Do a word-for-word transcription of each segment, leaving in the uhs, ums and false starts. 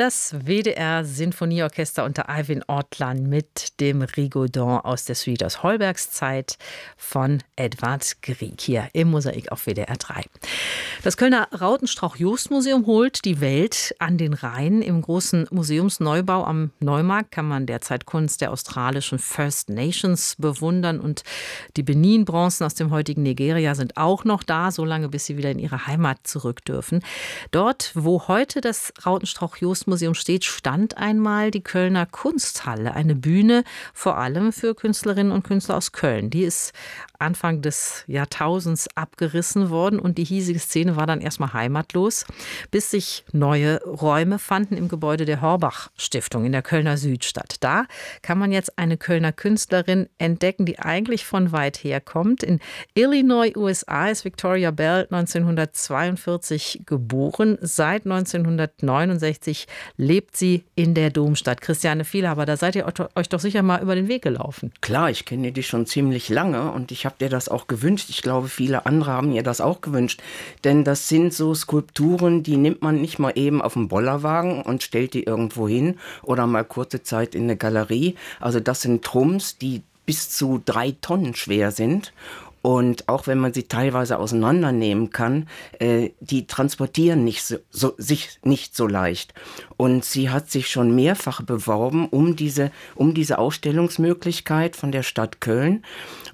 Das W D R-Sinfonieorchester unter Eivind Ortland mit dem Rigodon aus der Suite aus Holbergs Zeit von Edvard Grieg hier im Mosaik auf W D R drei. Das Kölner Rautenstrauch-Jost-Museum holt die Welt an den Rhein. Im großen Museumsneubau am Neumarkt kann man derzeit Kunst der australischen First Nations bewundern. Und die Benin-Bronzen aus dem heutigen Nigeria sind auch noch da, solange bis sie wieder in ihre Heimat zurück dürfen. Dort, wo heute das Rautenstrauch-Jost-Museum steht, stand einmal die Kölner Kunsthalle, eine Bühne vor allem für Künstlerinnen und Künstler aus Köln. Die ist Anfang des Jahrtausends abgerissen worden und die hiesige Szene war dann erstmal heimatlos, bis sich neue Räume fanden im Gebäude der Horbach-Stiftung in der Kölner Südstadt. Da kann man jetzt eine Kölner Künstlerin entdecken, die eigentlich von weit her kommt. In Illinois, U S A ist Victoria Bell neunzehnhundertzweiundvierzig geboren. Seit neunzehnhundertneunundsechzig lebt sie in der Domstadt. Christiane Vielhaber, da seid ihr euch doch sicher mal über den Weg gelaufen. Klar, ich kenne die schon ziemlich lange und ich habe dir das auch gewünscht. Ich glaube, viele andere haben ihr das auch gewünscht. Denn das sind so Skulpturen, die nimmt man nicht mal eben auf den Bollerwagen und stellt die irgendwo hin oder mal kurze Zeit in eine Galerie. Also das sind Trums, die bis zu drei Tonnen schwer sind. Und auch wenn man sie teilweise auseinandernehmen kann, äh, die transportieren nicht so, so, sich nicht so leicht. Und sie hat sich schon mehrfach beworben um diese, um diese Ausstellungsmöglichkeit von der Stadt Köln.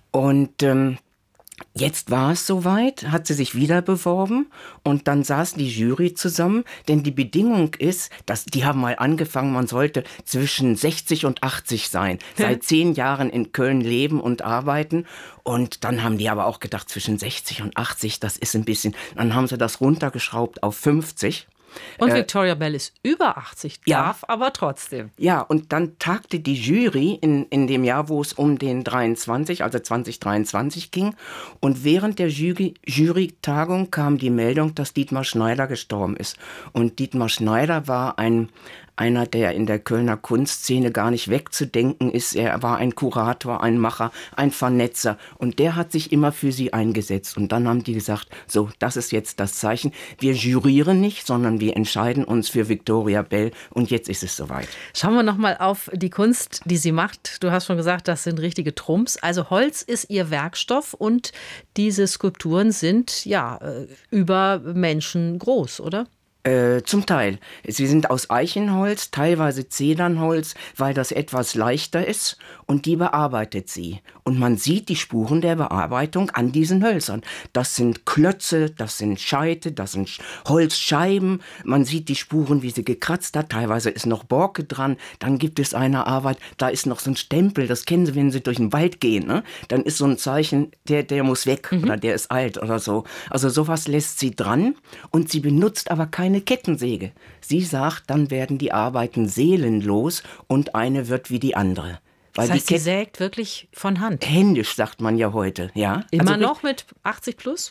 Und ähm, jetzt war es soweit, hat sie sich wieder beworben und dann saß die Jury zusammen, denn die Bedingung ist, dass die haben mal angefangen, man sollte zwischen sechzig und achtzig sein, seit zehn Jahren in Köln leben und arbeiten und dann haben die aber auch gedacht, zwischen sechzig und achtzig, das ist ein bisschen, dann haben sie das runtergeschraubt auf fünfzig. Und Victoria Bell ist über achtzig, darf ja, aber trotzdem. Ja, und dann tagte die Jury in, in dem Jahr, wo es um den dreiundzwanzig, also zwanzig dreiundzwanzig ging. Und während der Jury, Jury-Tagung kam die Meldung, dass Dietmar Schneider gestorben ist. Und Dietmar Schneider war ein einer, der in der Kölner Kunstszene gar nicht wegzudenken ist. Er war ein Kurator, ein Macher, ein Vernetzer. Und der hat sich immer für sie eingesetzt. Und dann haben die gesagt, so, das ist jetzt das Zeichen. Wir jurieren nicht, sondern wir entscheiden uns für Victoria Bell. Und jetzt ist es soweit. Schauen wir noch mal auf die Kunst, die sie macht. Du hast schon gesagt, das sind richtige Trumps. Also Holz ist ihr Werkstoff und diese Skulpturen sind ja über Menschen groß, oder? Äh, zum Teil. Sie sind aus Eichenholz, teilweise Zedernholz, weil das etwas leichter ist und die bearbeitet sie. Und man sieht die Spuren der Bearbeitung an diesen Hölzern. Das sind Klötze, das sind Scheite, das sind Holzscheiben. Man sieht die Spuren, wie sie gekratzt hat. Teilweise ist noch Borke dran. Dann gibt es eine Arbeit, da ist noch so ein Stempel. Das kennen Sie, wenn Sie durch den Wald gehen. Ne? Dann ist so ein Zeichen, der, der muss weg mhm. oder der ist alt oder so. Also sowas lässt sie dran und sie benutzt aber keine Kettensäge. Sie sagt, dann werden die Arbeiten seelenlos und eine wird wie die andere. Weil das heißt, sie sägt wirklich von Hand? Händisch, sagt man ja heute. Ja? Immer also, noch mit achtzig plus?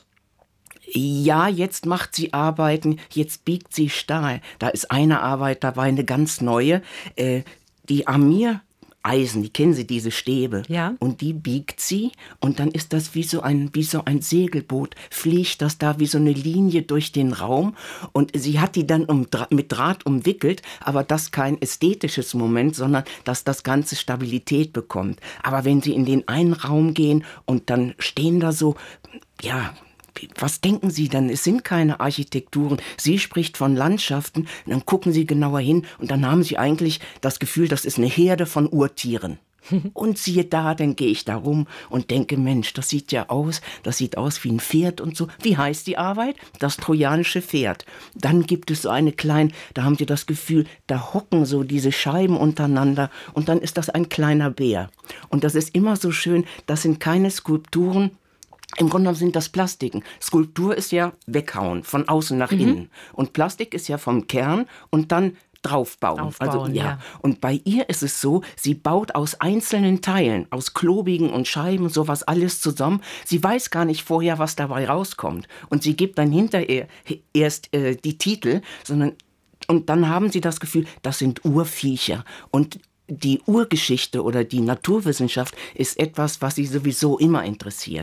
Ja, jetzt macht sie Arbeiten, jetzt biegt sie Stahl. Da ist eine Arbeit dabei, eine ganz neue. Äh, die Amir Eisen, die kennen Sie, diese Stäbe. Ja. Und die biegt sie und dann ist das wie so ein, wie so ein Segelboot, fliegt das da wie so eine Linie durch den Raum und sie hat die dann um, mit Draht umwickelt, aber das kein ästhetisches Moment, sondern dass das Ganze Stabilität bekommt. Aber wenn Sie in den einen Raum gehen und dann stehen da so, ja, was denken Sie dann? Es sind keine Architekturen. Sie spricht von Landschaften, und dann gucken Sie genauer hin und dann haben Sie eigentlich das Gefühl, das ist eine Herde von Urtieren. Und siehe da, dann gehe ich da rum und denke, Mensch, das sieht ja aus, das sieht aus wie ein Pferd und so. Wie heißt die Arbeit? Das trojanische Pferd. Dann gibt es so eine kleine, da haben Sie das Gefühl, da hocken so diese Scheiben untereinander und dann ist das ein kleiner Bär. Und das ist immer so schön, das sind keine Skulpturen. Im Grunde genommen sind das Plastiken. Skulptur ist ja weghauen, von außen nach mhm. innen. Und Plastik ist ja vom Kern und dann draufbauen. Aufbauen, also, ja. ja. Und bei ihr ist es so, sie baut aus einzelnen Teilen, aus Klobigen und Scheiben, sowas alles zusammen. Sie weiß gar nicht vorher, was dabei rauskommt. Und sie gibt dann hinterher erst äh, die Titel, sondern und dann haben sie das Gefühl, das sind Urviecher. Und die Urgeschichte oder die Naturwissenschaft ist etwas, was sie sowieso immer interessiert.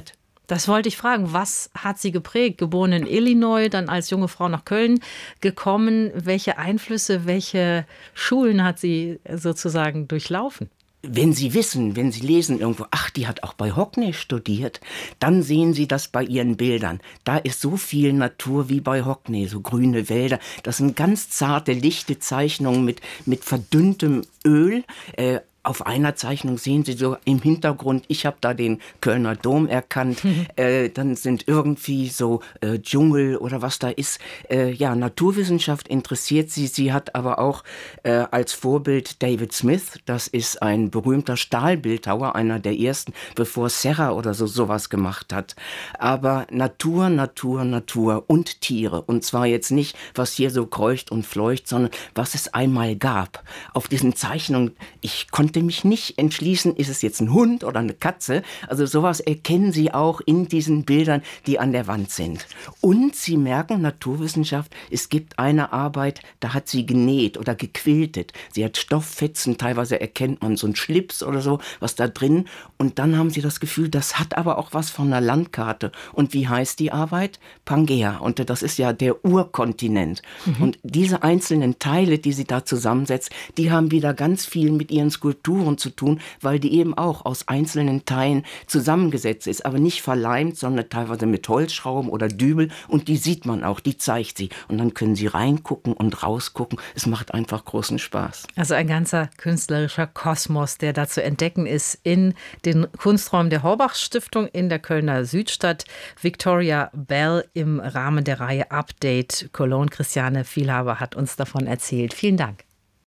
Das wollte ich fragen. Was hat Sie geprägt? Geboren in Illinois, dann als junge Frau nach Köln gekommen. Welche Einflüsse, welche Schulen hat sie sozusagen durchlaufen? Wenn Sie wissen, wenn Sie lesen irgendwo, ach, die hat auch bei Hockney studiert, dann sehen Sie das bei ihren Bildern. Da ist so viel Natur wie bei Hockney, so grüne Wälder. Das sind ganz zarte, lichte Zeichnungen mit, mit verdünntem Öl. Äh, Auf einer Zeichnung sehen Sie so im Hintergrund, ich habe da den Kölner Dom erkannt, mhm. äh, dann sind irgendwie so äh, Dschungel oder was da ist. Äh, ja, Naturwissenschaft interessiert sie. Sie hat aber auch äh, als Vorbild David Smith, das ist ein berühmter Stahlbildhauer, einer der ersten, bevor Serra oder so sowas gemacht hat. Aber Natur, Natur, Natur und Tiere. Und zwar jetzt nicht, was hier so kreucht und fleucht, sondern was es einmal gab. Auf diesen Zeichnungen, ich konnte mich nicht entschließen, ist es jetzt ein Hund oder eine Katze. Also sowas erkennen Sie auch in diesen Bildern, die an der Wand sind. Und Sie merken, Naturwissenschaft, es gibt eine Arbeit, da hat sie genäht oder gequiltet. Sie hat Stofffetzen, teilweise erkennt man so einen Schlips oder so, was da drin. Und dann haben Sie das Gefühl, das hat aber auch was von einer Landkarte. Und wie heißt die Arbeit? Pangea. Und das ist ja der Urkontinent. Mhm. Und diese einzelnen Teile, die sie da zusammensetzt, die haben wieder ganz viel mit ihren Skulpturen zu tun, weil die eben auch aus einzelnen Teilen zusammengesetzt ist, aber nicht verleimt, sondern teilweise mit Holzschrauben oder Dübel, und die sieht man auch, die zeigt sie. Und dann können Sie reingucken und rausgucken. Es macht einfach großen Spaß. Also ein ganzer künstlerischer Kosmos, der da zu entdecken ist in den Kunsträumen der Horbach-Stiftung in der Kölner Südstadt. Victoria Bell im Rahmen der Reihe Update Cologne. Christiane Vielhaber hat uns davon erzählt. Vielen Dank.